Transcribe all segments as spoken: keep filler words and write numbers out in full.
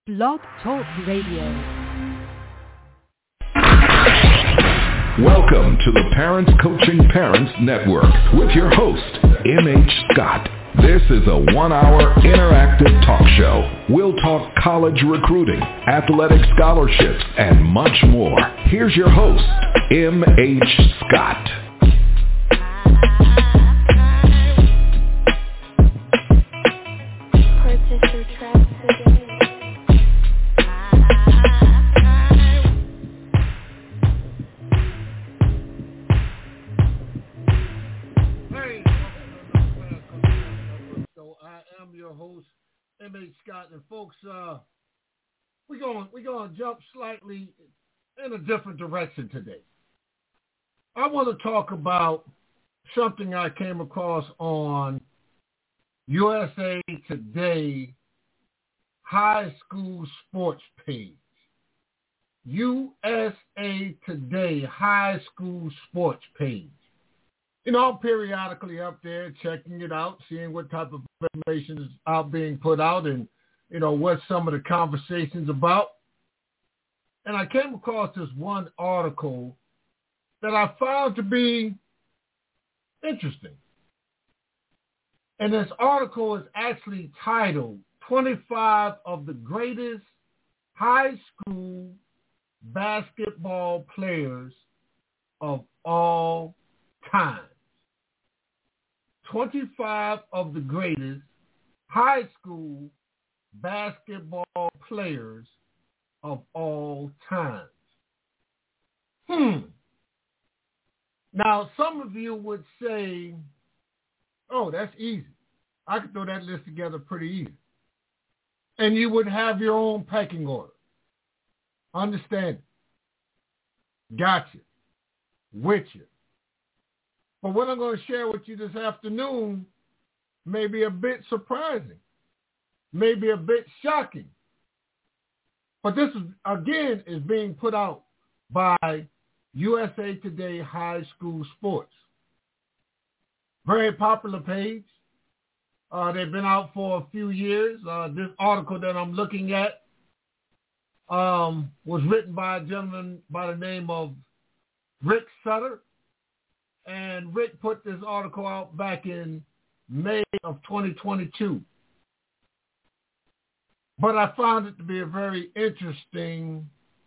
Blog Talk Radio. Welcome to the Parents Coaching Parents Network with your host, M H Scott. This is a one-hour interactive talk show. We'll talk college recruiting, athletic scholarships, and much more. Here's your host, M H Scott. M H Scott, and folks, uh, we're going we're going to jump slightly in a different direction today. I want to talk about something I came across on U S A Today high school sports page. U S A Today high school sports page. You know, I'm periodically up there checking it out, seeing what type of information is out being put out and, you know, what some of the conversations about. And I came across this one article that I found to be interesting. And this article is actually titled twenty-five of the Greatest High School Basketball Players of All Time. twenty-five of the greatest high school basketball players of all time. Hmm. Now, some of you would say, oh, that's easy. I could throw that list together pretty easy. And you would have your own pecking order. Understand it. Gotcha. With you. But what I'm going to share with you this afternoon may be a bit surprising, maybe a bit shocking. But this, is, again, is being put out by U S A Today High School Sports. Very popular page. Uh, they've been out for a few years. Uh, this article that I'm looking at um, was written by a gentleman by the name of Rick Sutter. And Rick put this article out back in May of twenty twenty-two. But I found it to be a very interesting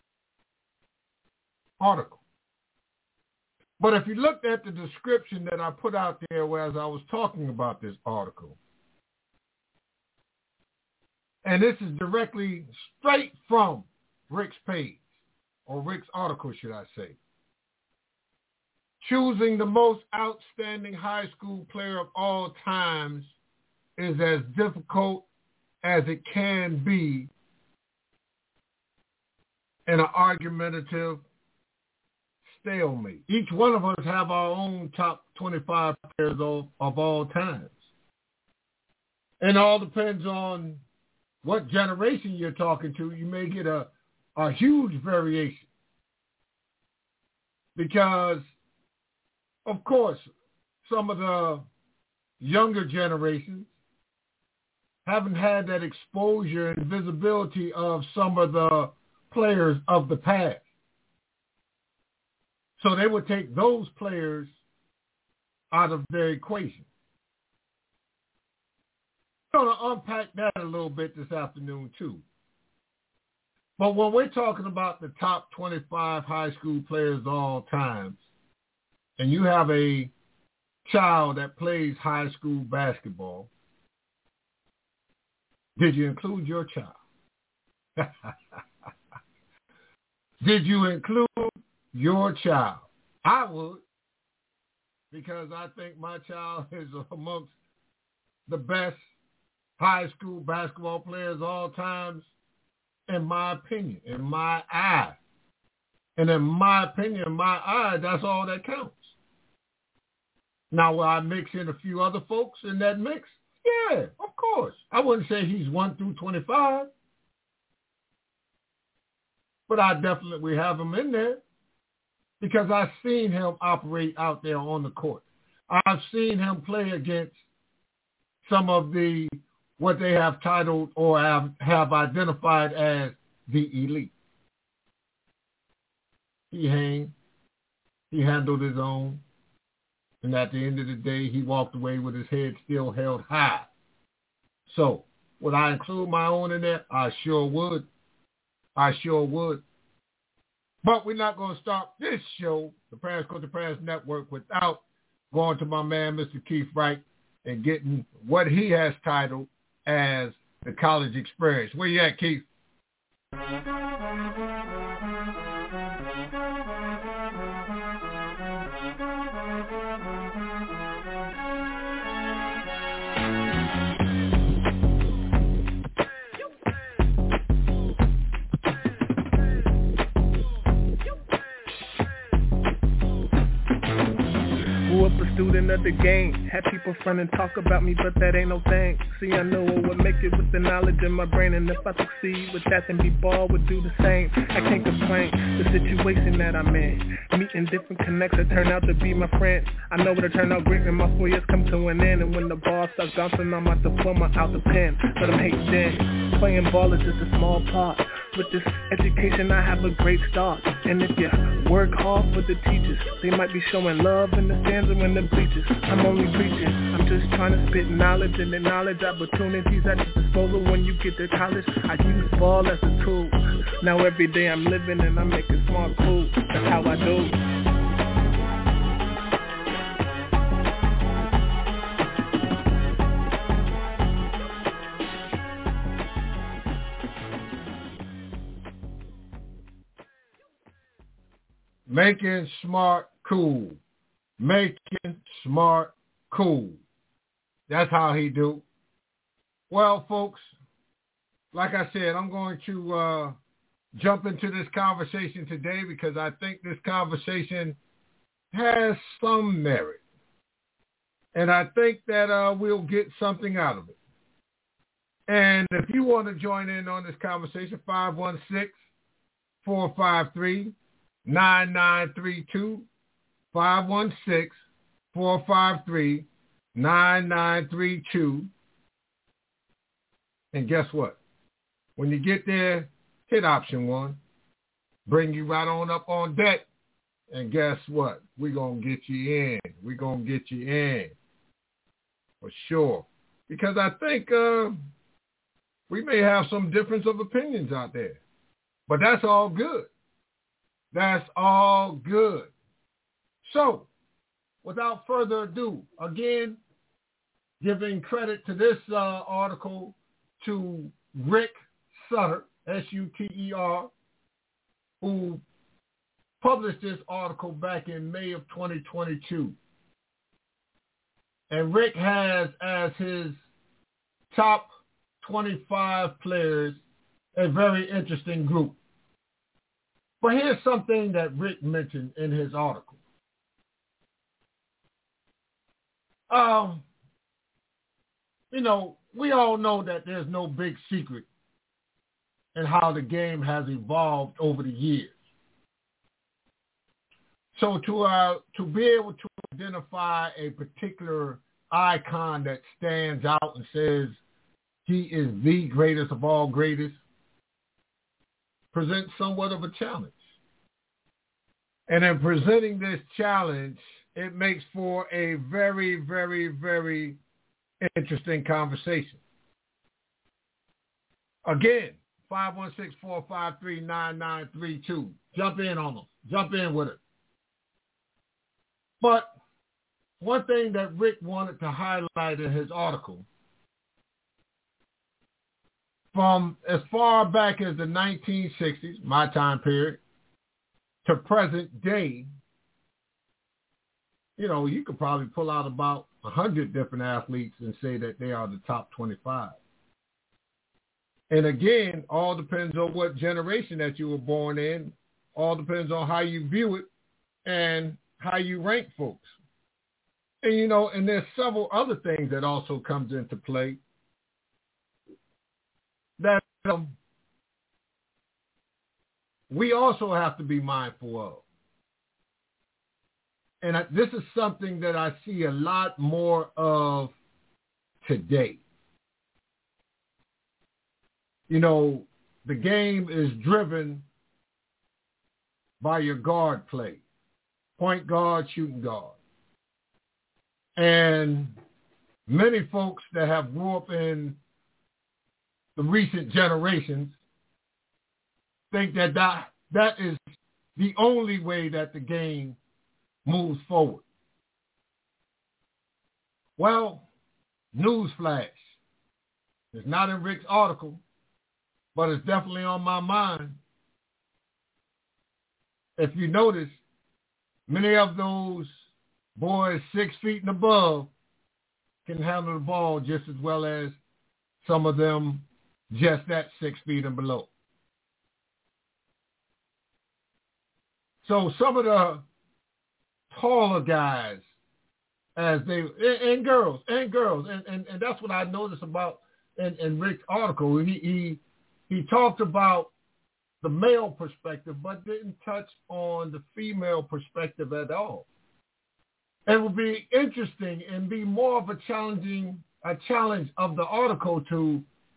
article. But if you looked at the description that I put out there as I was talking about this article, and this is directly straight from Rick's page, or Rick's article, should I say. Choosing the most outstanding high school player of all times is as difficult as it can be in an argumentative stalemate. Each one of us have our own top twenty-five players of, of all times. And it all depends on what generation you're talking to. You may get a, a huge variation because of course, some of the younger generations haven't had that exposure and visibility of some of the players of the past. So they would take those players out of their equation. I'm going to unpack that a little bit this afternoon, too. But when we're talking about the top twenty-five high school players of all times, and you have a child that plays high school basketball, did you include your child? Did you include your child? I would, because I think my child is amongst the best high school basketball players of all times, in my opinion, in my eye. And in my opinion, in my eye, that's all that counts. Now, will I mix in a few other folks in that mix? Yeah, of course. I wouldn't say he's one through twenty-five. But I definitely have him in there because I've seen him operate out there on the court. I've seen him play against some of the what they have titled or have, have identified as the elite. He hung, he handled his own, and at the end of the day, he walked away with his head still held high. So, would I include my own in there? I sure would. I sure would. But we're not going to start this show, the Parents Coaching Parents Network, without going to my man, Mister Keith Wright, and getting what he has titled as the college experience. Where you at, Keith? Student of the game, had people front and talk about me, but that ain't no thing. See, I know I would make it with the knowledge in my brain, and if I succeed with that, then B-ball would do the same. I can't complain, the situation that I'm in, meeting different connects that turn out to be my friends. I know it'll turn out great when my four years come to an end, and when the ball starts bouncing on my diploma out the pen. But I'm hating then, playing ball is just a small part. With this education, I have a great start. And if you work hard for the teachers, they might be showing love in the stands and in the bleachers. I'm only preaching, I'm just trying to spit knowledge and acknowledge opportunities at your disposal when you get to college. I use ball as a tool. Now every day I'm living and I'm making smart moves. That's how I do. Making smart cool. Making smart cool. That's how he do. Well, folks, like I said, I'm going to uh, jump into this conversation today because I think this conversation has some merit. And I think that uh, we'll get something out of it. And if you want to join in on this conversation, five one six, four five three, nine nine three two, five one six, four five three, nine nine three two. And guess what? When you get there, hit option one. Bring you right on up on deck. And guess what? We're going to get you in. We're going to get you in. For sure. Because I think uh, we may have some difference of opinions out there. But that's all good. That's all good. So, without further ado, again, giving credit to this uh, article to Rick Sutter, S U T E R, who published this article back in May of twenty twenty-two. And Rick has as his top twenty-five players a very interesting group. But here's something that Rick mentioned in his article. Um, you know, we all know that there's no big secret in how the game has evolved over the years. So to uh, to be able to identify a particular icon that stands out and says he is the greatest of all greatest presents somewhat of a challenge. And in presenting this challenge, it makes for a very, very, very interesting conversation. Again, five one six, four five three, nine nine three two. Jump in on them. Jump in with it. But one thing that Rick wanted to highlight in his article, from as far back as the nineteen sixties, my time period, to present day, you know, you could probably pull out about one hundred different athletes and say that they are the top twenty-five. And again, all depends on what generation that you were born in. All depends on how you view it and how you rank folks. And, you know, and there's several other things that also comes into play that um, we also have to be mindful of. And I, this is something that I see a lot more of today. you know, the game is driven by your guard play, point guard, shooting guard. And many folks that have grew up in the recent generations think that that, that is the only way that the game moves forward. Well, newsflash. It's not in Rick's article, but it's definitely on my mind. If you notice, many of those boys six feet and above can handle the ball just as well as some of them just that six feet and below. So some of the taller guys, as they, and, and girls, and girls, and, and, and that's what I noticed about in, in Rick's article. He, he he talked about the male perspective, but didn't touch on the female perspective at all. It would be interesting and be more of a challenging, a challenge of the article to,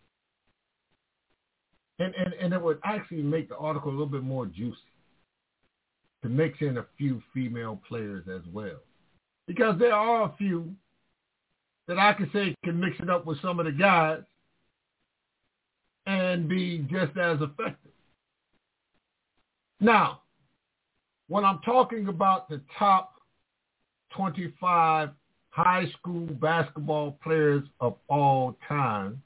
and, and, and it would actually make the article a little bit more juicy, to mix in a few female players as well. Because there are a few that I could say can mix it up with some of the guys and be just as effective. Now, when I'm talking about the top twenty-five high school basketball players of all time,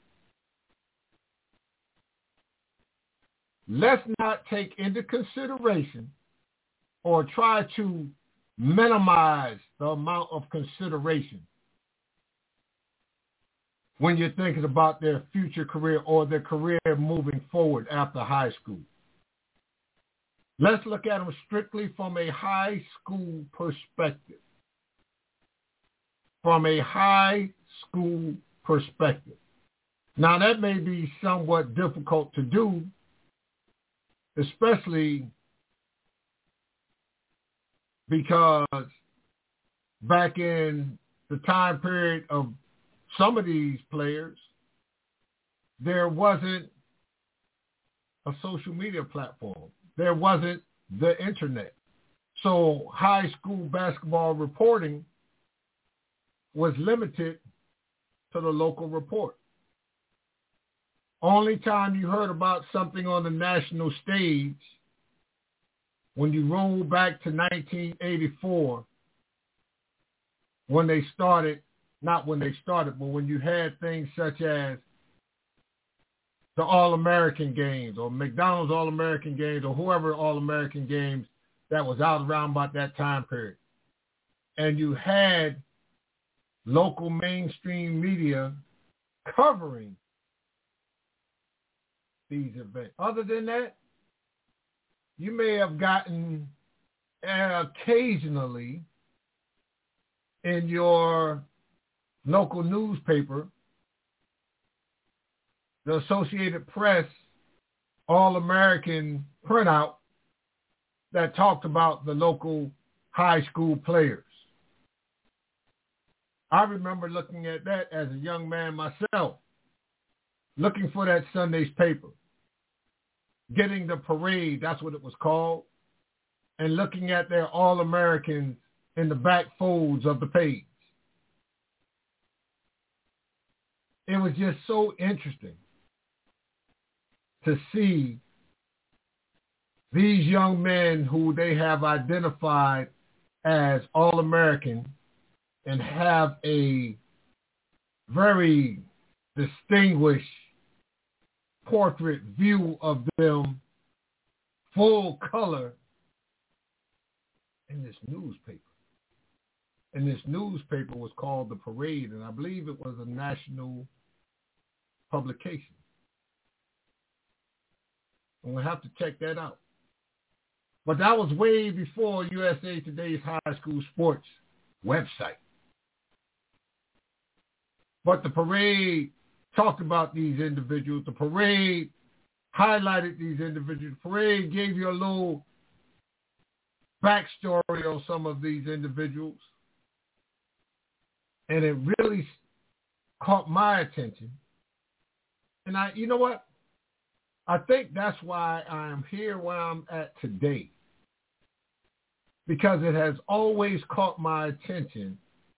let's not take into consideration or try to minimize the amount of consideration when you're thinking about their future career or their career moving forward after high school. Let's look at them strictly from a high school perspective. From a high school perspective. Now, that may be somewhat difficult to do, especially because back in the time period of some of these players, there wasn't a social media platform. There wasn't the internet. So high school basketball reporting was limited to the local report. Only time you heard about something on the national stage when you roll back to nineteen eighty-four, when they started, not when they started, but when you had things such as the All-American games or McDonald's All-American games or whoever All-American games that was out around about that time period. And you had local mainstream media covering these events. Other than that, you may have gotten uh, occasionally in your local newspaper, the Associated Press All-American printout that talked about the local high school players. I remember looking at that as a young man myself, looking for that Sunday's paper, getting the parade, that's what it was called, and looking at their All-Americans in the back folds of the page. It was just so interesting to see these young men who they have identified as All-American and have a very distinguished portrait view of them, full color, in this newspaper. And this newspaper was called The Parade, and I believe it was a national publication. I'm going to have to check that out. But that was way before U S A Today's high school sports website. But the Parade talked about these individuals. The Parade highlighted these individuals. The Parade gave you a little backstory on some of these individuals. And it really caught my attention. And I, you know what? I think that's why I'm here where I'm at today, because it has always caught my attention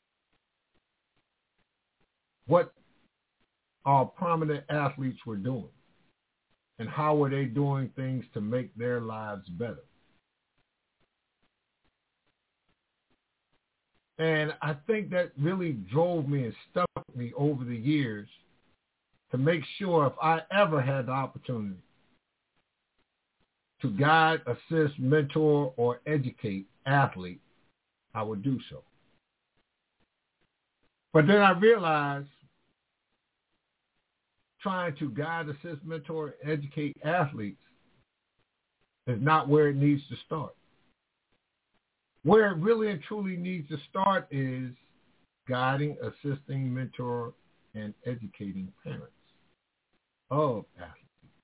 what our prominent athletes were doing and how were they doing things to make their lives better. And I think that really drove me and stuck me over the years to make sure if I ever had the opportunity to guide, assist, mentor, or educate athletes, I would do so. But then I realized trying to guide, assist, mentor, educate athletes is not where it needs to start. Where it really and truly needs to start is guiding, assisting, mentor, and educating parents of athletes.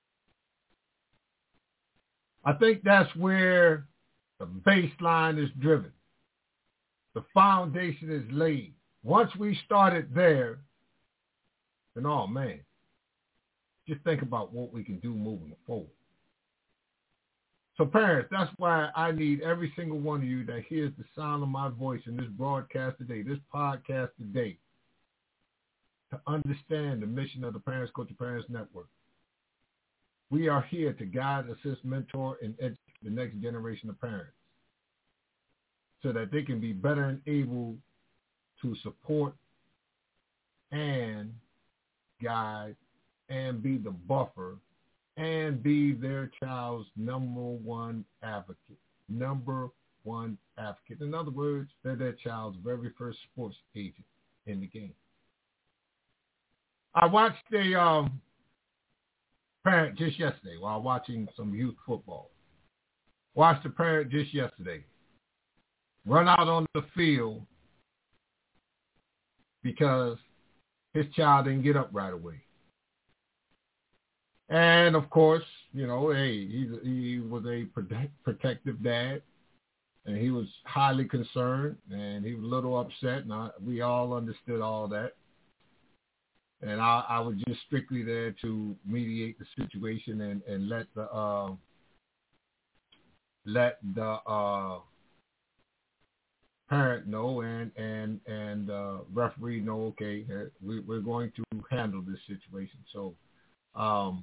I think that's where the baseline is driven. The foundation is laid. Once we started there, then, oh, man, just think about what we can do moving forward. So parents, that's why I need every single one of you that hears the sound of my voice in this broadcast today, this podcast today, to understand the mission of the Parents Coaching Parents Network. We are here to guide, assist, mentor, and educate the next generation of parents so that they can be better and able to support and guide and be the buffer and be their child's number one advocate, number one advocate. In other words, they're their child's very first sports agent in the game. I watched a um, parent just yesterday while watching some youth football. Watched a parent just yesterday run out on the field because his child didn't get up right away. And, of course, you know, hey, he, he was a protect, protective dad, and he was highly concerned, and he was a little upset, and I, we all understood all that. And I, I was just strictly there to mediate the situation and, and let the uh, let the uh, parent know and and and uh, referee know. Okay, we, we're going to handle this situation. So um,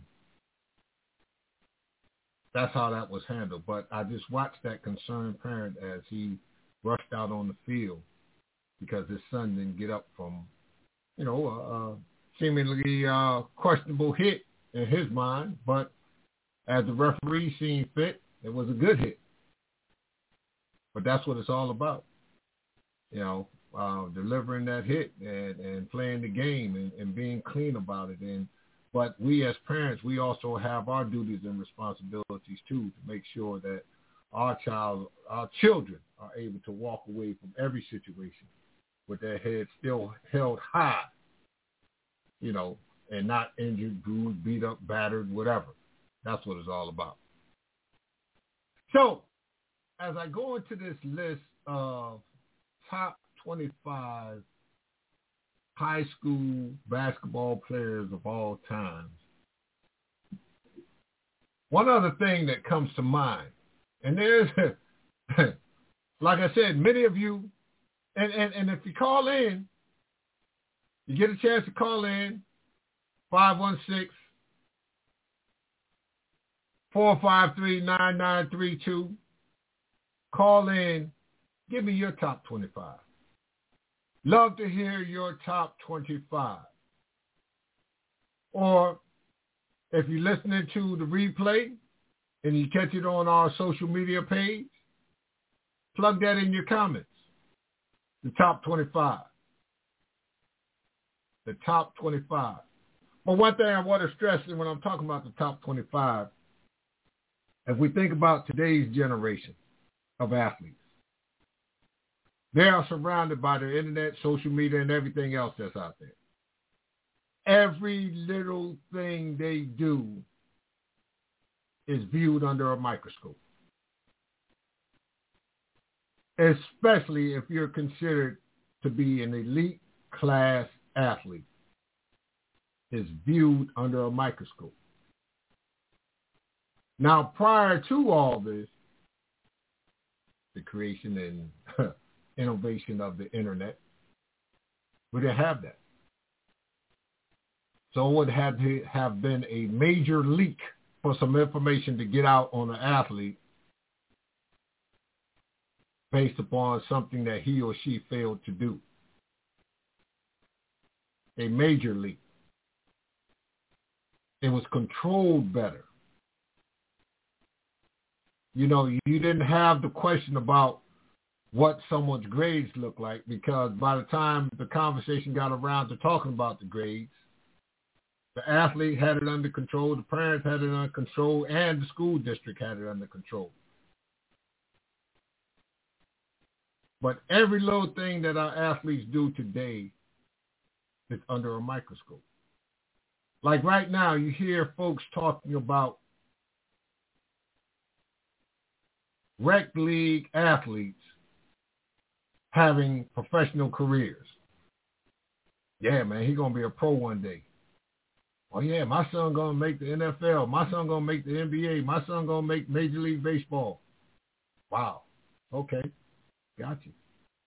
that's how that was handled. But I just watched that concerned parent as he rushed out on the field because his son didn't get up from, you know, a, a seemingly uh, questionable hit in his mind. But as the referee seen fit, it was a good hit. But that's what it's all about, you know, uh, delivering that hit and, and playing the game and, and being clean about it. And but we as parents, we also have our duties and responsibilities too to make sure that our child, our children, are able to walk away from every situation with their head still held high, you know, and not injured, bruised, beat up, battered, whatever. That's what it's all about. So, as I go into this list of top twenty-five high school basketball players of all times, one other thing that comes to mind, and there's, like I said, many of you, and, and, and if you call in, you get a chance to call in, five one six, four five three, nine nine three two. Call in. Give me your top twenty-five. Love to hear your top twenty-five. Or if you're listening to the replay and you catch it on our social media page, plug that in your comments. The top twenty-five. The top twenty-five. But one thing I want to stress when I'm talking about the top twenty-five, if we think about today's generation of athletes, they are surrounded by the internet, social media, and everything else that's out there. Every little thing they do is viewed under a microscope, especially if you're considered to be an elite class athlete. Is viewed under a microscope. Now, prior to all this, the creation and innovation of the internet, we didn't have that. So it would have to have been a major leak for some information to get out on an athlete based upon something that he or she failed to do. A major leak. It was controlled better. You know, you didn't have the question about what someone's grades look like, because by the time the conversation got around to talking about the grades, the athlete had it under control, the parents had it under control, and the school district had it under control. But every little thing that our athletes do today is under a microscope. Like right now, you hear folks talking about rec league athletes having professional careers. Yeah, man, he's going to be a pro one day. Oh, yeah, my son going to make the N F L. My son going to make the N B A. My son going to make Major League Baseball. Wow. Okay. Got you.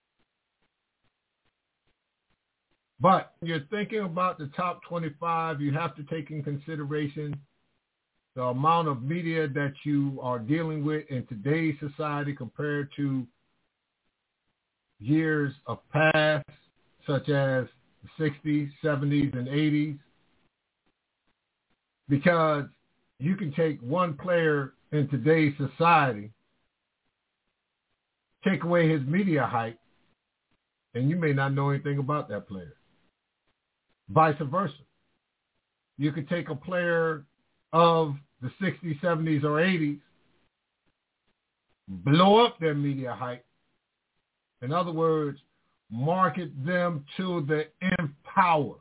But you're thinking about the top twenty-five, you have to take in consideration the amount of media that you are dealing with in today's society compared to years of past, such as the sixties, seventies, and eighties. Because you can take one player in today's society, take away his media hype, and you may not know anything about that player. Vice versa. You could take a player of the sixties, seventies, or eighties, blow up their media hype. In other words, market them to the nth power.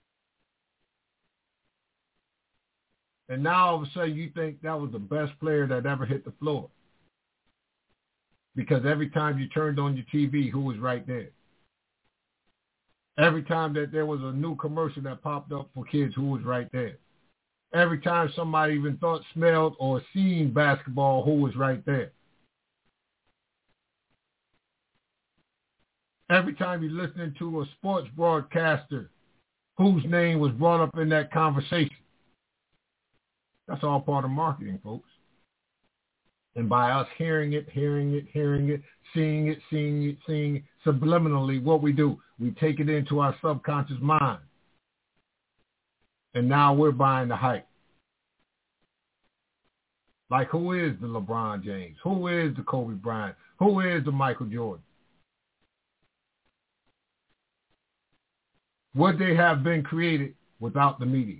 And now all of a sudden you think that was the best player that ever hit the floor. Because every time you turned on your T V, who was right there? Every time that there was a new commercial that popped up for kids, who was right there? Every time somebody even thought, smelled, or seen basketball, who was right there? Every time you're listening to a sports broadcaster whose name was brought up in that conversation. That's all part of marketing, folks. And by us hearing it, hearing it, hearing it, seeing it, seeing it, seeing it, subliminally, what we do, we take it into our subconscious mind. And now we're buying the hype. Like, who is the LeBron James? Who is the Kobe Bryant? Who is the Michael Jordan? Would they have been created without the media?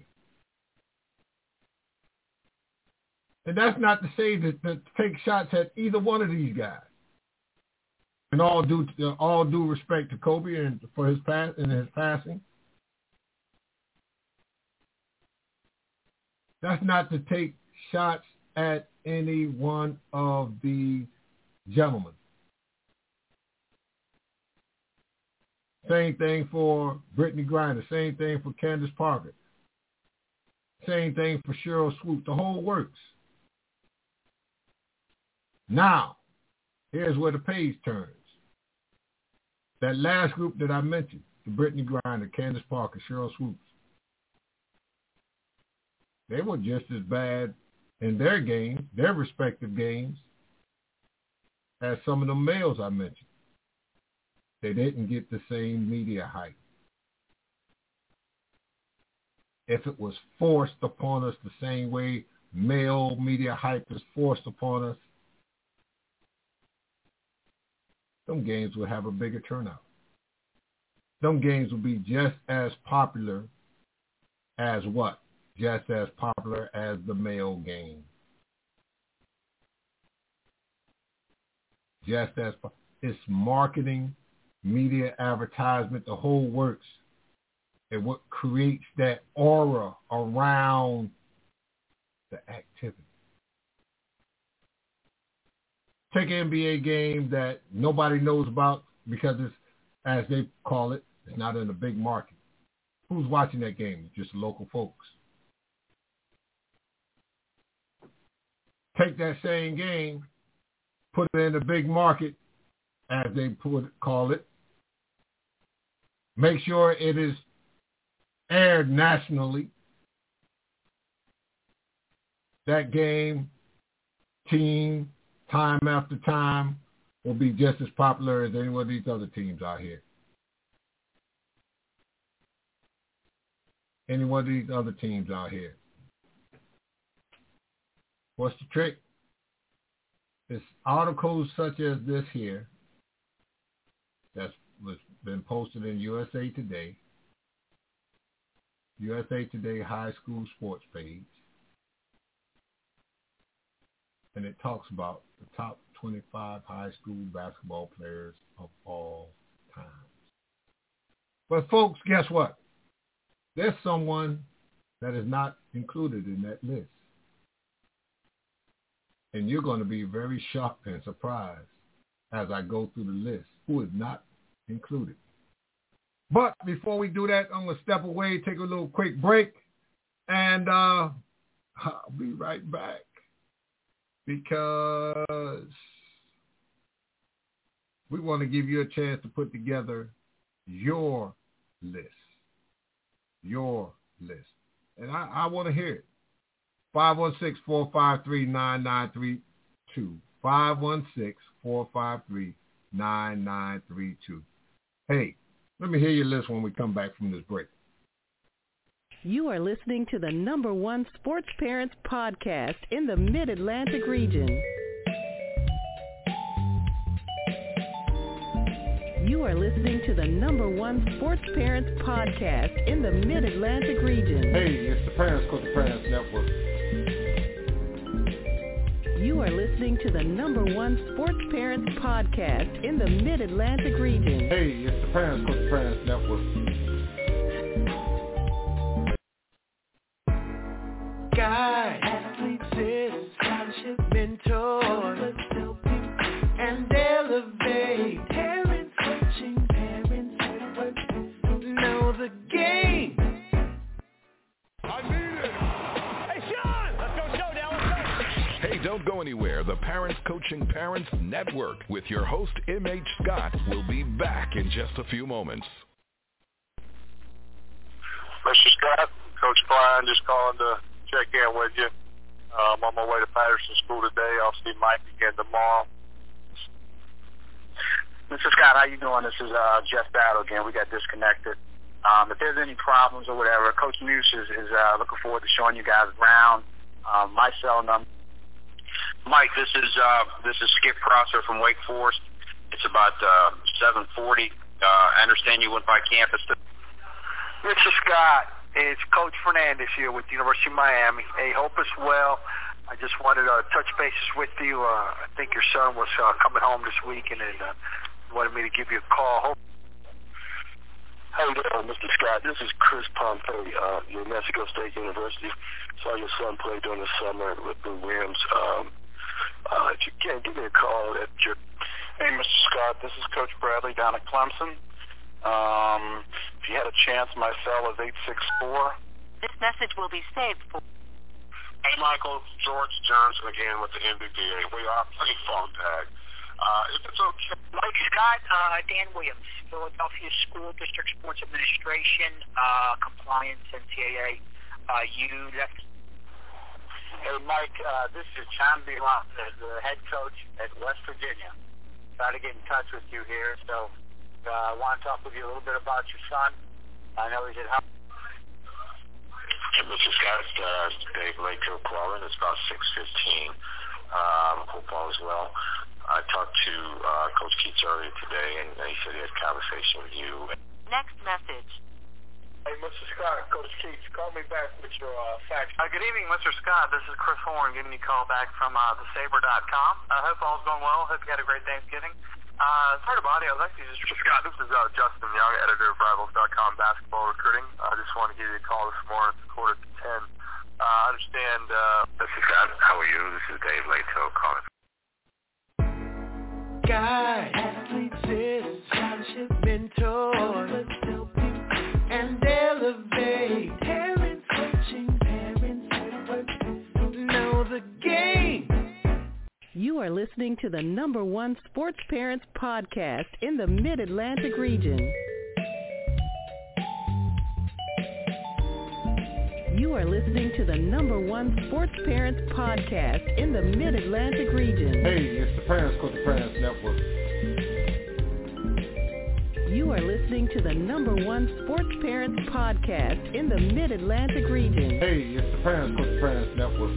And that's not to say that, that to take shots at either one of these guys. And all due uh, all due respect to Kobe and for his pass and his passing. That's not to take shots at any one of the gentlemen. Same thing for Brittany Griner. Same thing for Candace Parker. Same thing for Sheryl Swoop. The whole works. Now, here's where the page turns. That last group that I mentioned, the Brittany Griner, Candace Parker, Sheryl Swoop, they were just as bad in their games, their respective games, as some of the males I mentioned. They didn't get the same media hype. If it was forced upon us the same way male media hype is forced upon us, them games would have a bigger turnout. Them games would be just as popular as what? Just as popular as the male game. Just as it's marketing, media advertisement, the whole works. And what creates that aura around the activity. Take an N B A game that nobody knows about because it's, as they call it, it's not in a big market. Who's watching that game? Just local folks. take that same game, put it in the big market, as they put call it, make sure it is aired nationally. That game, team, time after time, will be just as popular as any one of these other teams out here. Any one of these other teams out here. What's the trick? It's articles such as this here that's was been posted in U S A Today, U S A Today High School Sports page, and it talks about the top twenty-five high school basketball players of all time. But folks, guess what? There's someone that is not included in that list. And you're going to be very shocked and surprised as I go through the list who is not included. But before we do that, I'm going to step away, take a little quick break, and uh, I'll be right back because we want to give you a chance to put together your list. Your list. And I, I want to hear it. five one six, four five three, nine nine three two. five one six, four five three, nine nine three two. Hey, let me hear your list when we come back from this break. You are listening to the number one sports parents podcast in the Mid-Atlantic region. You are listening to the number one sports parents podcast in the Mid-Atlantic region. Hey, it's the Parents Coach Parents Network. You are listening to the number one sports parents podcast in the Mid-Atlantic region. Hey, it's the Parents Coach Parents Network. Guide, athletes, scholarship, mentors, and elevate. Parents coaching, parents network. Know the game. I need it. Hey, Sean, let's go showdown. Let's go. Hey, don't go anywhere. The Parents Coaching Parents Network with your host M H Scott will be back in just a few moments. Mister Scott, Coach Klein, just calling to check in with you. Um, on my way to Patterson School today. I'll see Mike again tomorrow. Mister Scott, how you doing? This is uh, Jeff Battle again. We got disconnected. Um, if there's any problems or whatever, Coach Muse is, is uh, looking forward to showing you guys around. Um, my cell number. Mike, this is uh, this is Skip Prosser from Wake Forest. It's about uh, seven forty. Uh, I understand you went by campus. Mister Scott, it's Coach Fernandez here with the University of Miami. Hey, hope it's well. I just wanted to uh, touch bases with you. Uh, I think your son was uh, coming home this weekend and uh, wanted me to give you a call. Hope- Hey there, Mister Scott. This is Chris Pompey, uh, New Mexico State University. Saw your son play during the summer with the Rams. Um, uh, if you can, give me a call at your... Hey, Mister Scott, this is Coach Bradley down at Clemson. Um, if you had a chance, my cell is eight six four. This message will be saved for... Hey, Michael, George Johnson again with the M B B A. We are playing phone tag. Uh, if it's okay. Mike Scott, uh, Dan Williams, Philadelphia School District Sports Administration, uh, Compliance, N C A A. Uh, you left. Hey, Mike, uh, this is John Belon, the head coach at West Virginia. Trying to get in touch with you here, so uh, I want to talk with you a little bit about your son. I know he's at home. Hey, Mister Scott, uh, Dave Lato calling. It's about six fifteen. Um, hope all is well. I talked to uh, Coach Keats earlier today, and he said he had a conversation with you. Next message. Hey, Mister Scott, Coach Keats, call me back with your uh, facts. Uh, good evening, Mister Scott. This is Chris Horn giving you a call back from uh, the saber dot com. I hope all's going well. Hope you had a great Thanksgiving. Uh, sorry about it. I was actually just... Scott, this is uh, Justin Young, editor of Rivals dot com basketball recruiting. I just want to give you a call this morning. It's quarter to ten. Uh, I understand... Uh, Mister Scott, how are you? This is Dave Lato calling. Guide, athletes, scholarship, mentors, and elevate. Parents coaching, parents network. Know the game. You are listening to the number one sports parents podcast in the Mid-Atlantic region. You are listening to the number one sports parents podcast in the Mid-Atlantic region. Hey, it's the Parents Coach Parents Network. You are listening to the number one sports parents podcast in the Mid-Atlantic region. Hey, it's the Parents Coach Parents Network.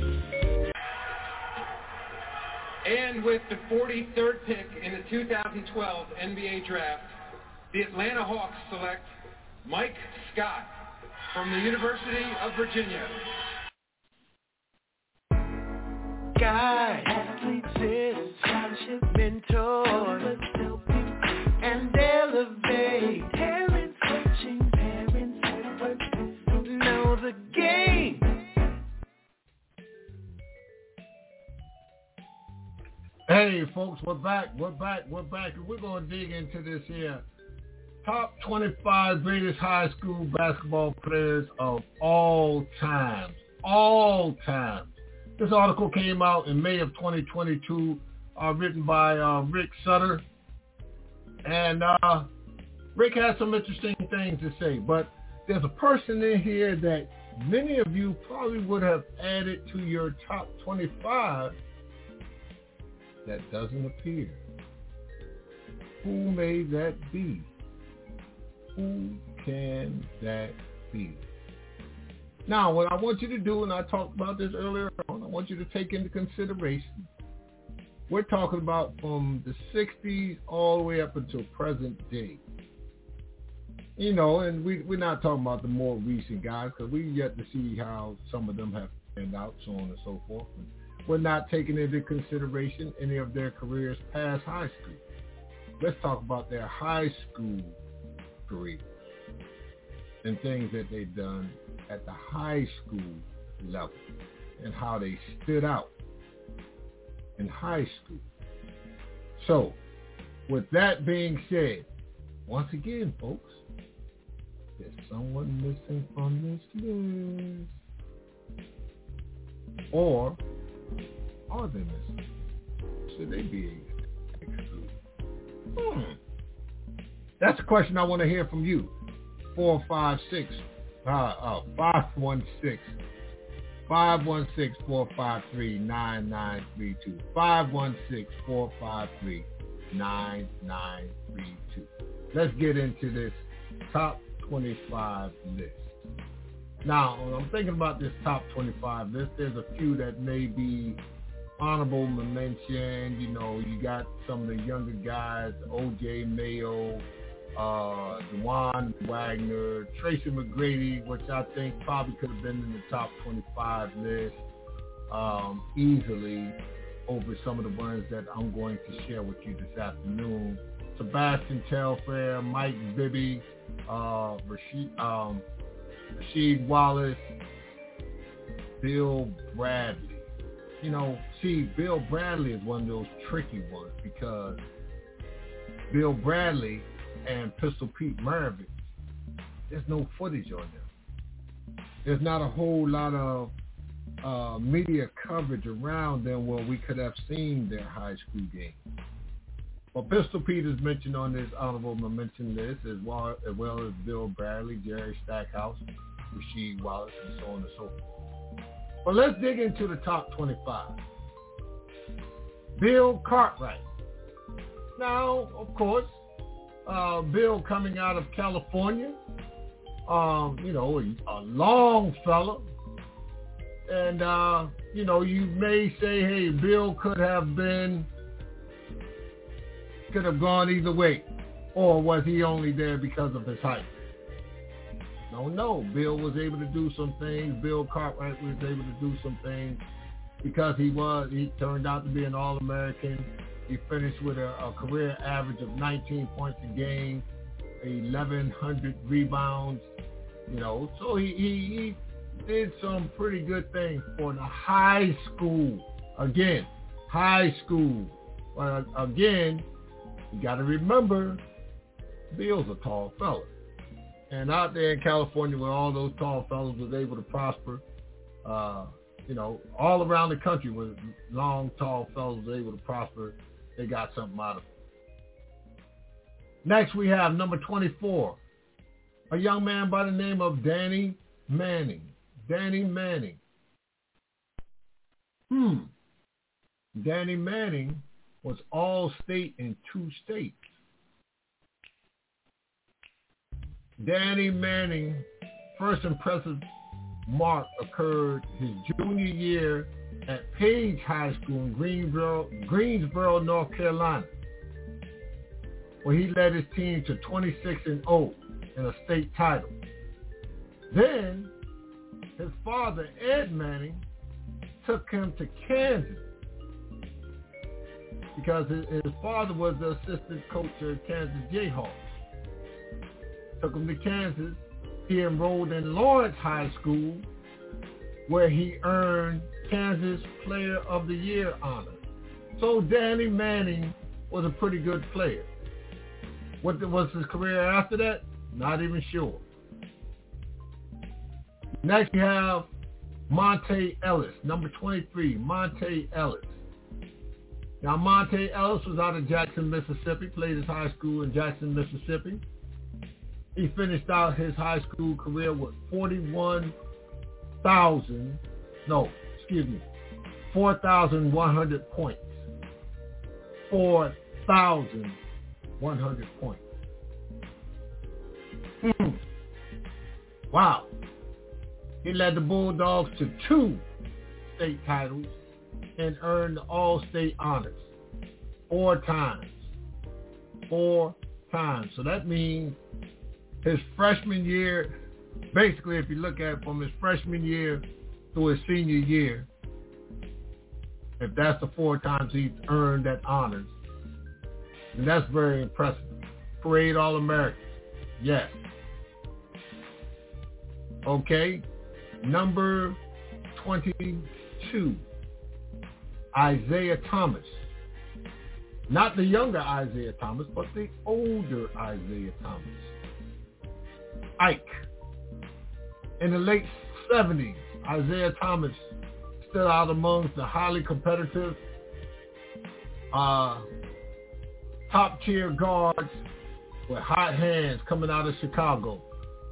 And with the forty-third pick in the two thousand twelve N B A Draft, the Atlanta Hawks select Mike Scott from the University of Virginia. Guide, athletes, scholarship mentors, and elevate. Parents coaching, parents network, know the game. Hey, folks, we're back. We're back. We're back. And we're going to dig into this here. Top twenty-five greatest high school basketball players of all time. All time. This article came out in May of twenty twenty-two, uh, written by uh, Rick Sutter. And uh, Rick has some interesting things to say. But there's a person in here that many of you probably would have added to your top twenty-five that doesn't appear. Who may that be? Who can that be? Now, what I want you to do, and I talked about this earlier on, I want you to take into consideration, we're talking about from the sixties all the way up until present day. You know, and we, we're not talking about the more recent guys because we've yet to see how some of them have panned out, so on and so forth. And we're not taking into consideration any of their careers past high school. Let's talk about their high school career and things that they've done at the high school level and how they stood out in high school. So, with that being said, once again, folks, there's someone missing from this list. Or are they missing? Should they be excluded? Hmm. That's a question I want to hear from you. four five six, uh, uh, five one six, five one six, four five three, nine nine three two. five one six, four five three, nine nine three two. Let's get into this top twenty-five list. Now, when I'm thinking about this top twenty-five list, there's a few that may be honorable mention. You know, you got some of the younger guys, O J Mayo, uh, Dewan Wagner, Tracy McGrady, which I think probably could have been in the top twenty-five list um, easily over some of the ones that I'm going to share with you this afternoon. Sebastian Telfair, Mike Bibby, uh, Rasheed, um, Rasheed Wallace, Bill Bradley. You know, see, Bill Bradley is one of those tricky ones because Bill Bradley and Pistol Pete Maravich, there's no footage on them. There's not a whole lot of uh, media coverage around them where we could have seen their high school game. Well, Pistol Pete is mentioned on this honorable mention list as well, as well as Bill Bradley, Jerry Stackhouse, Rasheed Wallace, and so on and so forth. But let's dig into the top twenty-five. Bill Cartwright. Now, of course, uh, Bill coming out of California, um, you know, a, a long fella. And, uh, you know, you may say, hey, Bill could have been, could have gone either way. Or was he only there because of his height? No, no. Bill was able to do some things. Bill Cartwright was able to do some things because he was, he turned out to be an All-American. He finished with a, a career average of nineteen points a game, eleven hundred rebounds, you know. So he, he, he did some pretty good things for the high school. Again, high school. But again, you got to remember, Bill's a tall fella. And out there in California where all those tall fellas was able to prosper, uh, you know, all around the country with long, tall fellows able to prosper. They got something out of it. Next, we have number twenty-four, a young man by the name of Danny Manning. Danny Manning. Hmm. Danny Manning was all-state in two states. Danny Manning, first impressive mark occurred his junior year at Page High School in Greensboro, Greensboro, North Carolina, where he led his team to twenty-six and oh in a state title. Then, his father, Ed Manning, took him to Kansas because his, his father was the assistant coach of Kansas Jayhawks. Took him to Kansas. He enrolled in Lawrence High School, where he earned Kansas Player of the Year honor. So Danny Manning was a pretty good player. What was his career after that? Not even sure. Next we have Monte Ellis, number twenty-three, Monte Ellis. Now Monte Ellis was out of Jackson, Mississippi, played his high school in Jackson, Mississippi. He finished out his high school career with forty-one thousand, no, excuse me, four thousand one hundred points. four thousand one hundred points. Hmm. Wow. He led the Bulldogs to two state titles and earned the All-State honors four times. Four times. So that means his freshman year, basically if you look at it from his freshman year to his senior year, if that's the four times he's earned that honors, then that's very impressive. Parade All-American. Yes. Okay. Number twenty-two, Isaiah Thomas. Not the younger Isaiah Thomas, but the older Isaiah Thomas. Ike. In the late seventies, Isaiah Thomas stood out amongst the highly competitive uh, top-tier guards with hot hands coming out of Chicago.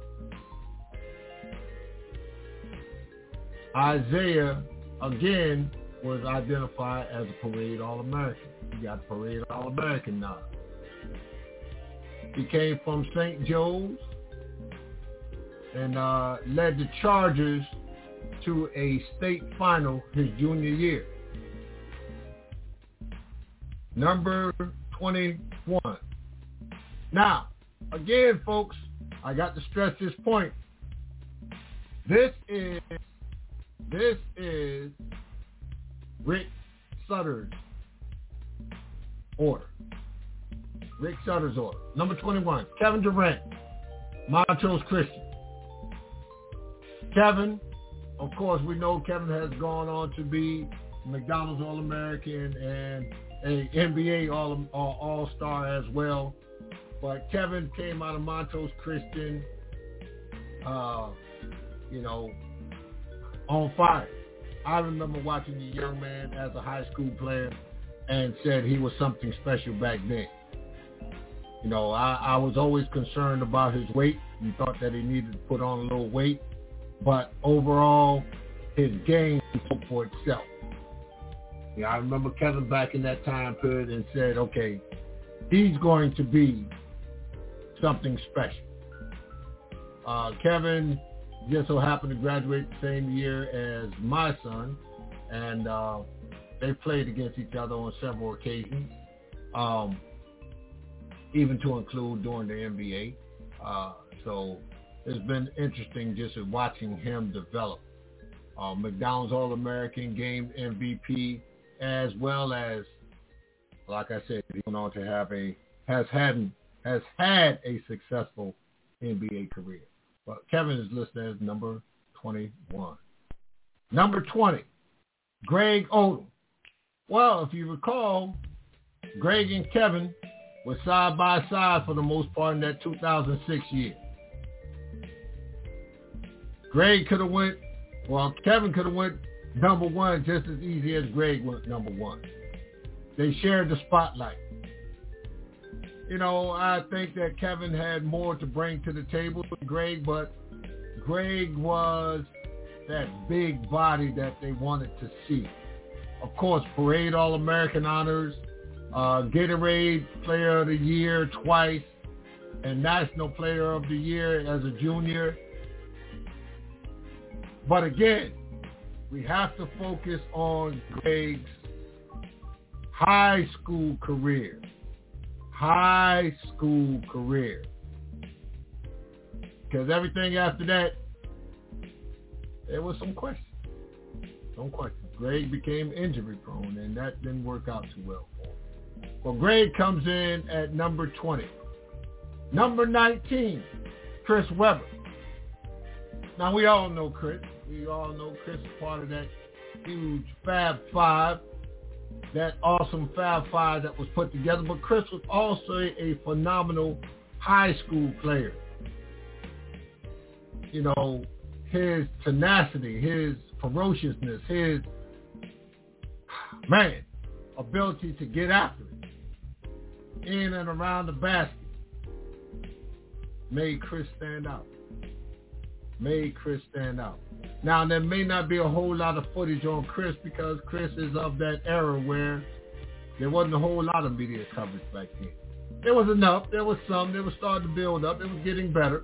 Isaiah, again, was identified as a Parade All-American. He got Parade All-American nod. He came from Saint Joe's and uh, led the Chargers to a state final his junior year. Number twenty-one. Now, again, folks, I got to stress this point. This is This is Rick Sutter's order. Rick Sutter's order. Number twenty-one, Kevin Durant, Montrose Christian. Kevin, of course, we know Kevin has gone on to be McDonald's All-American and a N B A All, All, All-Star as well. But Kevin came out of Montrose Christian, uh, you know, on fire. I remember watching the young man as a high school player and said he was something special back then. You know, I, I was always concerned about his weight and thought that he needed to put on a little weight. But overall, his game spoke for itself. Yeah, I remember Kevin back in that time period and said, okay, he's going to be something special. Uh, Kevin just so happened to graduate the same year as my son, and uh, they played against each other on several occasions, um, even to include during the N B A. Uh, so it's been interesting just watching him develop. Uh, McDonald's All-American, game M V P, as well as, like I said, he went on to have a has had has had a successful N B A career. But Kevin is listed as number twenty-one. Number twenty, Greg Oden. Well, if you recall, Greg and Kevin were side by side for the most part in that two thousand six year. Greg could have went, well, Kevin could have went number one just as easy as Greg went number one. They shared the spotlight. You know, I think that Kevin had more to bring to the table than Greg, but Greg was that big body that they wanted to see. Of course, Parade All-American honors, uh, Gatorade Player of the Year twice, and National Player of the Year as a junior. But again, we have to focus on Greg's high school career. High school career. Because everything after that, there was some questions. Some questions. Greg became injury prone, and that didn't work out too well for him. Well, Greg comes in at number twenty. Number nineteen, Chris Webber. Now, we all know Chris. We all know Chris is part of that huge Fab Five, that awesome Fab Five that was put together. But Chris was also a phenomenal high school player. You know, his tenacity, his ferociousness, his, man, ability to get after it in and around the basket made Chris stand out. Made Chris stand out. Now, there may not be a whole lot of footage on Chris because Chris is of that era where there wasn't a whole lot of media coverage back then. There was enough. There was some. They were starting to build up. It was getting better.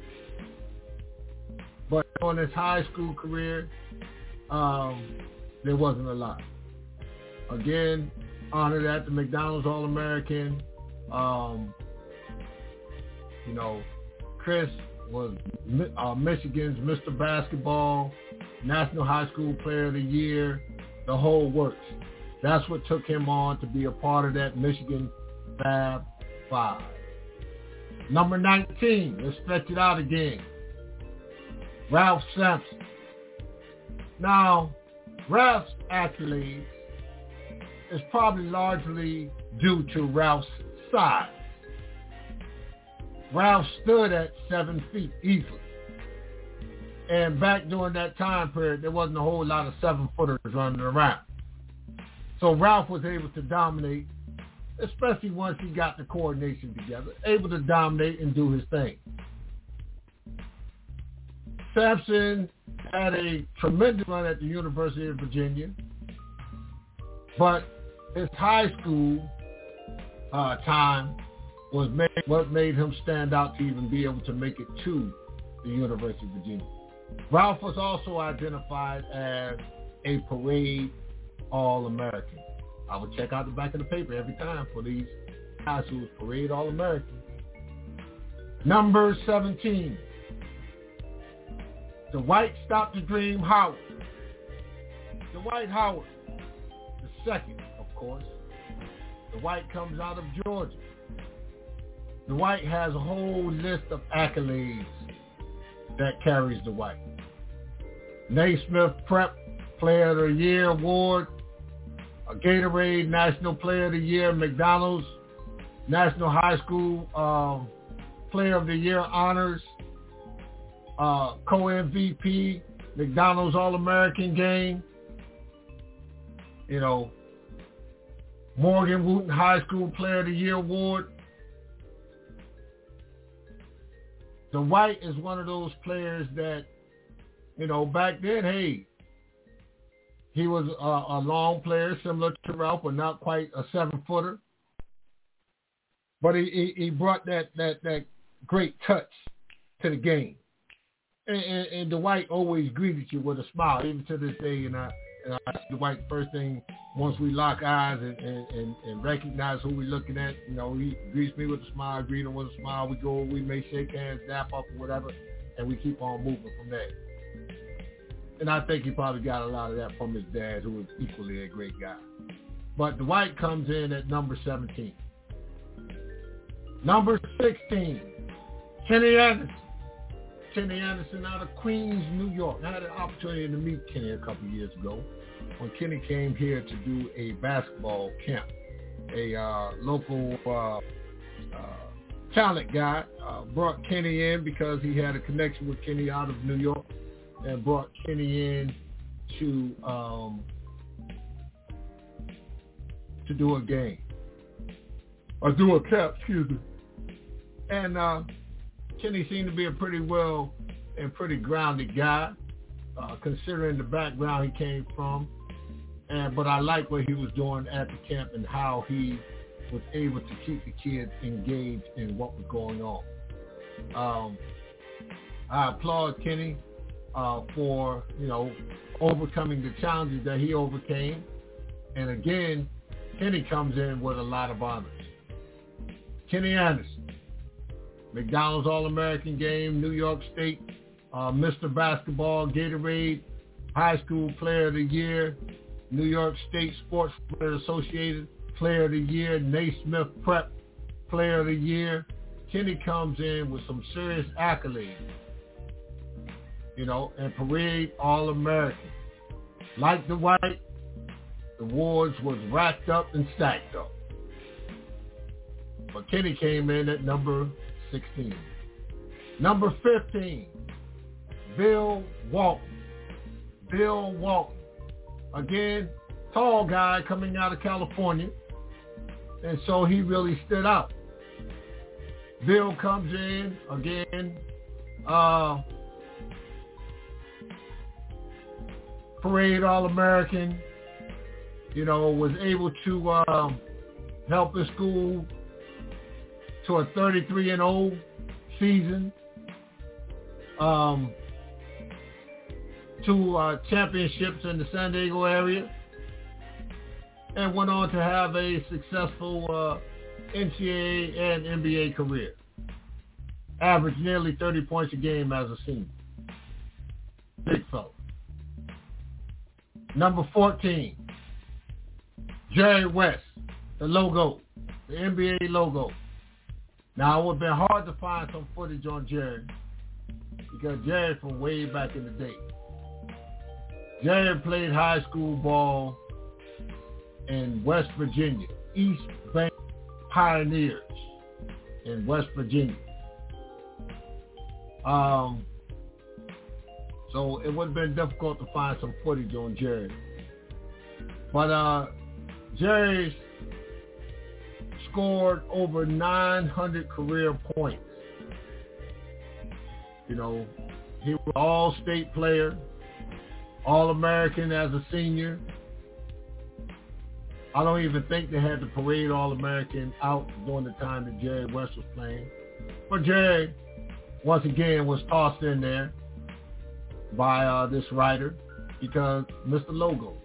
But on his high school career, um, there wasn't a lot. Again, honored at the McDonald's All-American. Um, you know, Chris was uh, Michigan's Mister Basketball, National High School Player of the Year, the whole works. That's what took him on to be a part of that Michigan Fab Five. Number nineteen, let's stretch it out again. Ralph Sampson. Now, Ralph's accolades is probably largely due to Ralph's size. Ralph stood at seven feet easily. And back during that time period, there wasn't a whole lot of seven-footers running around. So Ralph was able to dominate, especially once he got the coordination together, able to dominate and do his thing. Sampson had a tremendous run at the University of Virginia, but his high school uh, time was made, what made him stand out to even be able to make it to the University of Virginia. Ralph was also identified as a Parade All-American. I would check out the back of the paper every time for these guys who was Parade All-American. Number seventeen, Dwight Stop the Dream Howard. Dwight Howard, the second, of course. Dwight comes out of Georgia. Dwight has a whole list of accolades that carries Dwight. Naismith Prep Player of the Year Award, a Gatorade National Player of the Year, McDonald's National High School um, Player of the Year honors, uh, co-M V P, McDonald's All-American game, you know, Morgan Wooten High School Player of the Year Award. Dwight is one of those players that, you know, back then, hey, he was a, a long player similar to Ralph, but not quite a seven-footer. But he, he, he brought that, that, that great touch to the game. And, and, and Dwight always greeted you with a smile, even to this day. And I, and I asked Dwight first thing, once we lock eyes and, and, and, and recognize who we're looking at, you know, he greets me with a smile, I greet him with a smile. We go, we may shake hands, dap up or whatever, and we keep on moving from there. And I think he probably got a lot of that from his dad, who was equally a great guy. But Dwight comes in at number seventeen. Number sixteen, Kenny Anderson. Kenny Anderson out of Queens, New York. I had an opportunity to meet Kenny a couple years ago when Kenny came here to do a basketball camp. A uh, local uh, uh, talent guy uh, brought Kenny in because he had a connection with Kenny out of New York, and brought Kenny in to um, to do a game or do a cap, excuse me. And uh, Kenny seemed to be a pretty well and pretty grounded guy, uh, considering the background he came from. And but I like what he was doing at the camp and how he was able to keep the kids engaged in what was going on. Um, I applaud Kenny uh, for, you know, overcoming the challenges that he overcame. And again, Kenny comes in with a lot of honors. Kenny Anderson, McDonald's All-American Game, New York State, uh, Mister Basketball, Gatorade, High School Player of the Year, New York State Sports Players Associated Player of the Year, Naismith Prep Player of the Year. Kenny comes in with some serious accolades, you know, and Parade All-American. Like the White, the awards was racked up and stacked up. But Kenny came in at number sixteen. Number fifteen, Bill Walton. Bill Walton. Again, tall guy coming out of California. And so he really stood out. Bill comes in, again, uh, Parade All-American, you know, was able to uh, help his school to a thirty-three and oh season, um, two uh, championships in the San Diego area, and went on to have a successful uh, N C double A and N B A career. Averaged nearly thirty points a game as a senior. Big fella. Number fourteen, Jerry West, the logo, the N B A logo. Now, it would have been hard to find some footage on Jerry because Jerry from way back in the day. Jerry played high school ball in West Virginia, East Bank Pioneers in West Virginia. Um, so it would have been difficult to find some footage on Jerry. But uh, Jerry's scored over nine hundred career points. You know, he was an all-state player, All-American as a senior. I don't even think they had the Parade All-American out during the time that Jerry West was playing. But Jerry, once again, was tossed in there by uh, this writer because Mister Logo.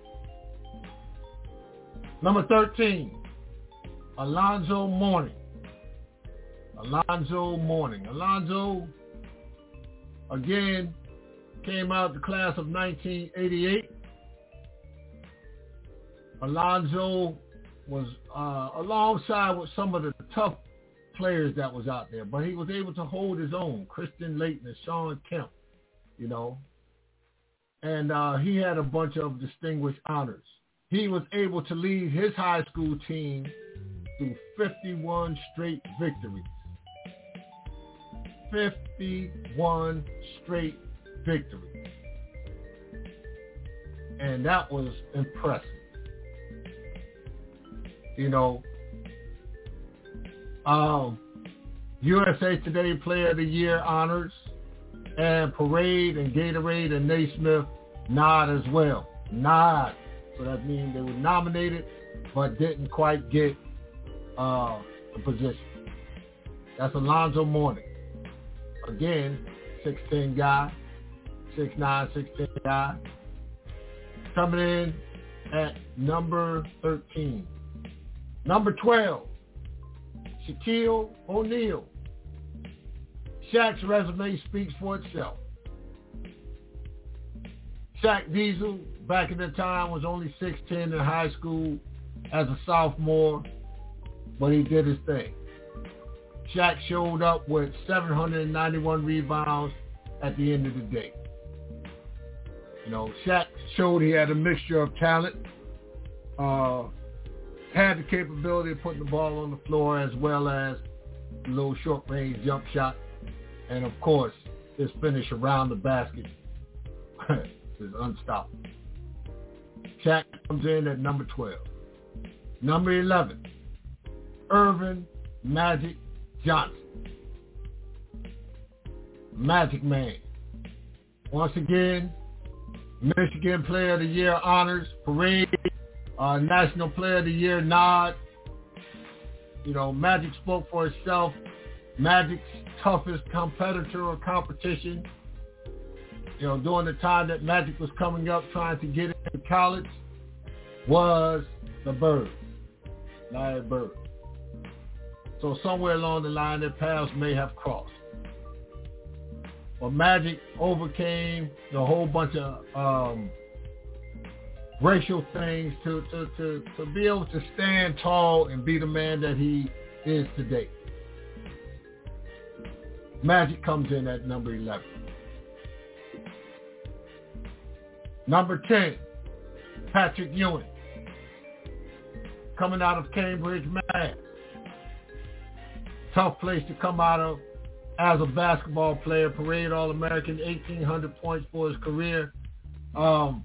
Number thirteen, Alonzo Mourning. Alonzo Mourning. Alonzo, again, came out the class of nineteen eighty-eight. Alonzo was uh, alongside with some of the tough players that was out there, but he was able to hold his own. Christian Layton and Sean Kemp, you know. And uh, he had a bunch of distinguished honors. He was able to lead his high school team through fifty-one straight victories. fifty-one straight victories. And that was impressive. You know, um, U S A Today Player of the Year honors, and Parade and Gatorade and Naismith nod as well. Nod. So that means they were nominated but didn't quite get uh, the position. That's Alonzo Mourning. Again, six ten guy, six nine, six ten guy. Coming in at number thirteen. Number twelve, Shaquille O'Neal. Shaq's resume speaks for itself. Shaq Diesel, back in the time, was only six ten in high school as a sophomore, but he did his thing. Shaq showed up with seven hundred ninety-one rebounds at the end of the day. You know, Shaq showed he had a mixture of talent, uh, had the capability of putting the ball on the floor as well as a little short-range jump shot. And, of course, his finish around the basket is unstoppable. Shaq comes in at number twelve. Number eleven, Earvin Magic Johnson. Magic Man. Once again, Michigan Player of the Year honors, parade, uh, National Player of the Year nod. You know, Magic spoke for itself. Magic's toughest competitor or competition, you know, during the time that Magic was coming up trying to get into college, was the Bird, Larry Bird. So somewhere along the line, their paths may have crossed. But Magic overcame the whole bunch of um, racial things to, to, to, to be able to stand tall and be the man that he is today. Magic comes in at number eleven. Number ten, Patrick Ewing, coming out of Cambridge, Mass. Tough place to come out of as a basketball player. Parade All-American, eighteen hundred points for his career. Um,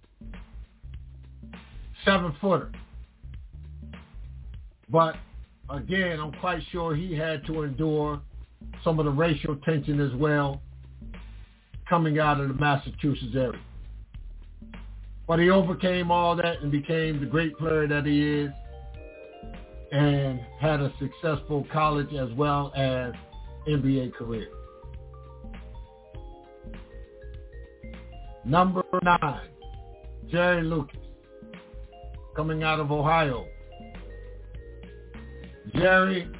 seven-footer. But, again, I'm quite sure he had to endure some of the racial tension as well coming out of the Massachusetts area. But he overcame all that and became the great player that he is and had a successful college as well as N B A career. Number nine, Jerry Lucas, coming out of Ohio. Jerry,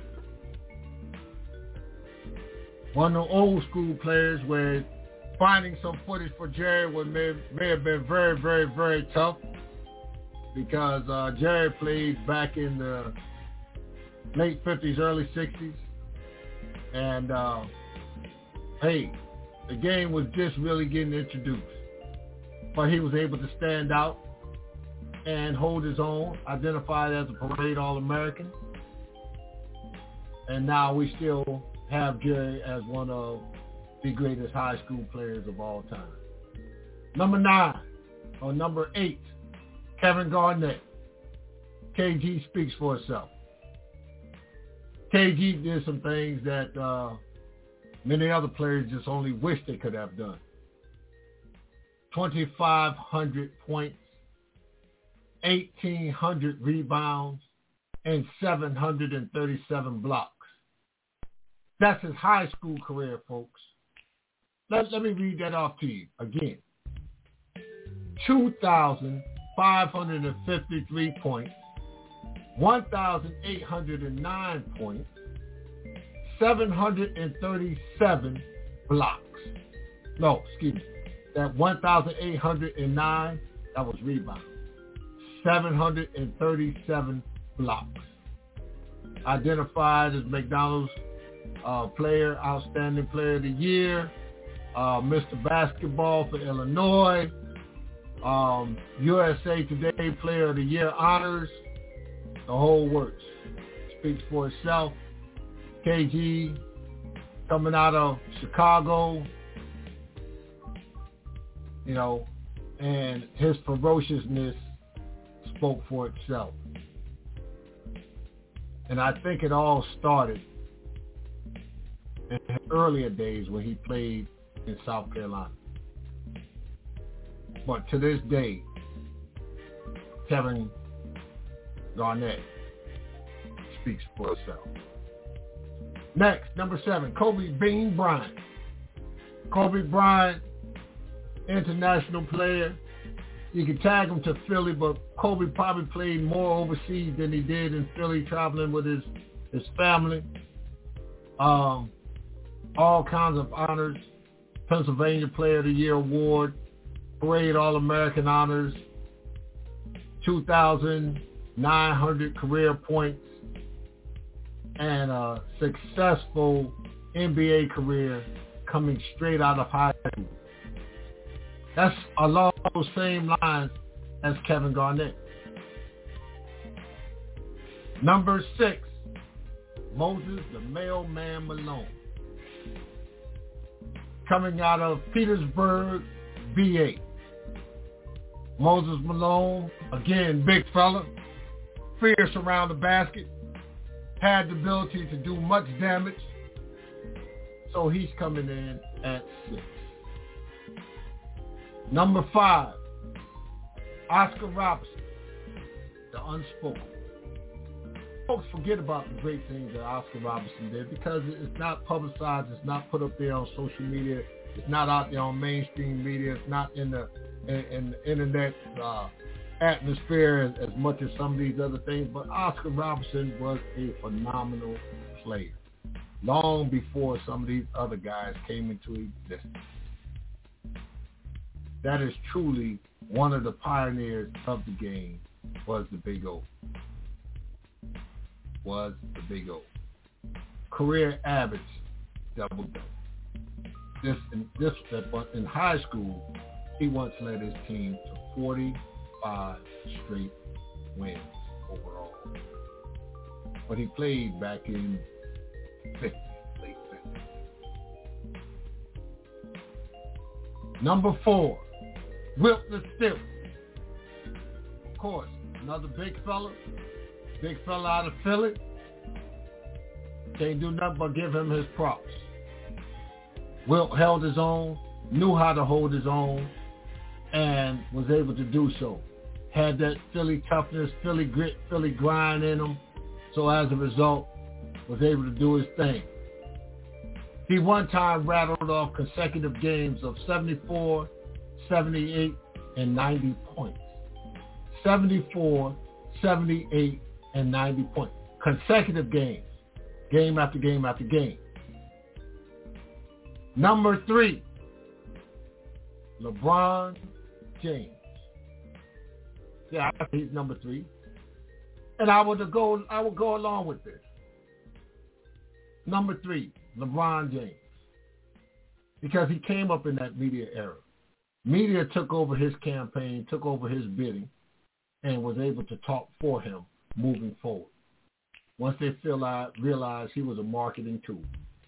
one of the old school players where finding some footage for Jerry would may, may have been very, very, very tough because uh, Jerry played back in the late fifties, early sixties. And, uh, hey, the game was just really getting introduced. But he was able to stand out and hold his own, identified as a parade All-American. And now we still have Jerry as one of the greatest high school players of all time. Number nine, or number eight, Kevin Garnett. K G speaks for itself. K G did some things that uh, many other players just only wish they could have done. twenty-five hundred points, eighteen hundred rebounds, and seven hundred thirty-seven blocks. That's his high school career, folks. Let, let me read that off to you again. two thousand five hundred fifty-three points, one thousand eight hundred nine points, seven hundred thirty-seven blocks. No, excuse me. That one thousand eight hundred nine, that was rebound. seven hundred thirty-seven blocks. Identified as McDonald's uh, player, outstanding player of the year, uh, Mister Basketball for Illinois, um, U S A Today Player of the Year honors, the whole works. Speaks for itself. K G coming out of Chicago, you know, and his ferociousness spoke for itself. And I think it all started in his earlier days when he played in South Carolina. But to this day, Kevin Garnett speaks for itself. Next, number seven, Kobe Bean Bryant. Kobe Bryant, international player. You can tag him to Philly, but Kobe probably played more overseas than he did in Philly, traveling with his, his family. Um, all kinds of honors. Pennsylvania Player of the Year award, Parade All-American honors, two thousand nine hundred career points, and a successful N B A career coming straight out of high school. That's along those same lines as Kevin Garnett. Number six, Moses the Mailman Malone. Coming out of Petersburg, V A. Moses Malone, again, big fella, fierce around the basket, had the ability to do much damage. So he's coming in at six. Number five, Oscar Robertson, the unspoken. Folks forget about the great things that Oscar Robertson did because it's not publicized, it's not put up there on social media, it's not out there on mainstream media, it's not in the in, in the internet uh, atmosphere as, as much as some of these other things. But Oscar Robertson was a phenomenal player long before some of these other guys came into existence. That is truly one of the pioneers of the game. Was the Big O. Was the Big O. Career average double double. This in this but in high school, he once led his team to forty-five straight wins overall. But he played back in fifty, late fifties. Number four, Wilton Stillings. Of course, another big fella. Big fella out of Philly. Can't do nothing but give him his props. Wilt held his own, knew how to hold his own, and was able to do so. Had that Philly toughness, Philly grit, Philly grind in him. So as a result, was able to do his thing. He one time rattled off consecutive games of seventy-four, seventy-eight, and ninety points. seventy-four, seventy-eight, and ninety points. Consecutive games. Game after game after game. Number three, LeBron James. Yeah, I think he's number three. And I would go I would go along with this. Number three, LeBron James. Because he came up in that media era. Media took over his campaign, took over his bidding, and was able to talk for him moving forward. Once they feel out, realized he was a marketing tool.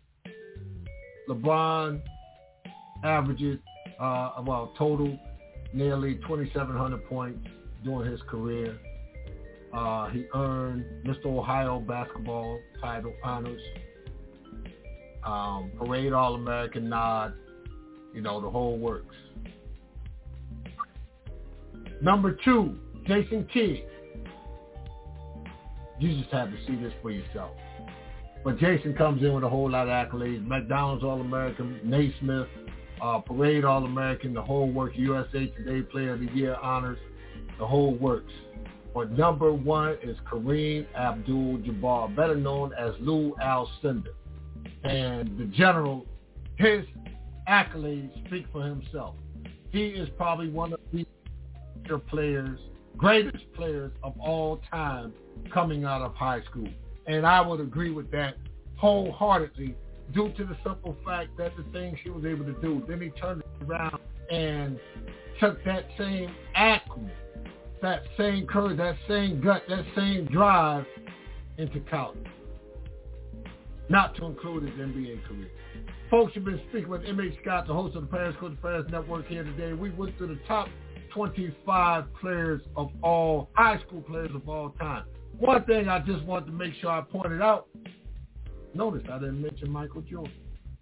LeBron averages, uh, well, total nearly twenty-seven hundred points during his career. Uh, he earned Mister Ohio basketball title honors, um, parade All-American nod, you know, the whole works. Number two, Jason Kidd. You just have to see this for yourself. But Jason comes in with a whole lot of accolades. McDonald's All-American, Naismith, uh, Parade All-American, the whole works, U S A Today Player of the Year honors, the whole works. But number one is Kareem Abdul-Jabbar, better known as Lou Alcindor. And the general, his accolades speak for himself. He is probably one of the players, greatest players of all time coming out of high school. And I would agree with that wholeheartedly due to the simple fact that the things he was able to do. Then he turned it around and took that same acumen, that same courage, that same gut, that same drive into college. Not to include his N B A career. Folks, you've been speaking with M H Scott, the host of the Parents Coach Parents Network here today. We went through the top twenty-five players of all, high school players of all time. One thing I just wanted to make sure I pointed out, notice I didn't mention Michael Jordan.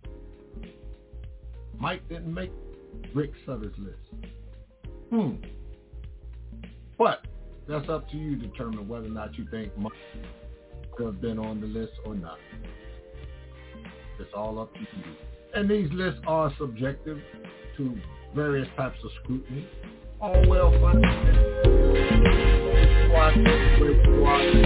Mike didn't make Rick Sutter's list. Hmm. But that's up to you to determine whether or not you think Mike could have been on the list or not. It's all up to you. And these lists are subjective to various types of scrutiny. All well funded. Watch it, watch it.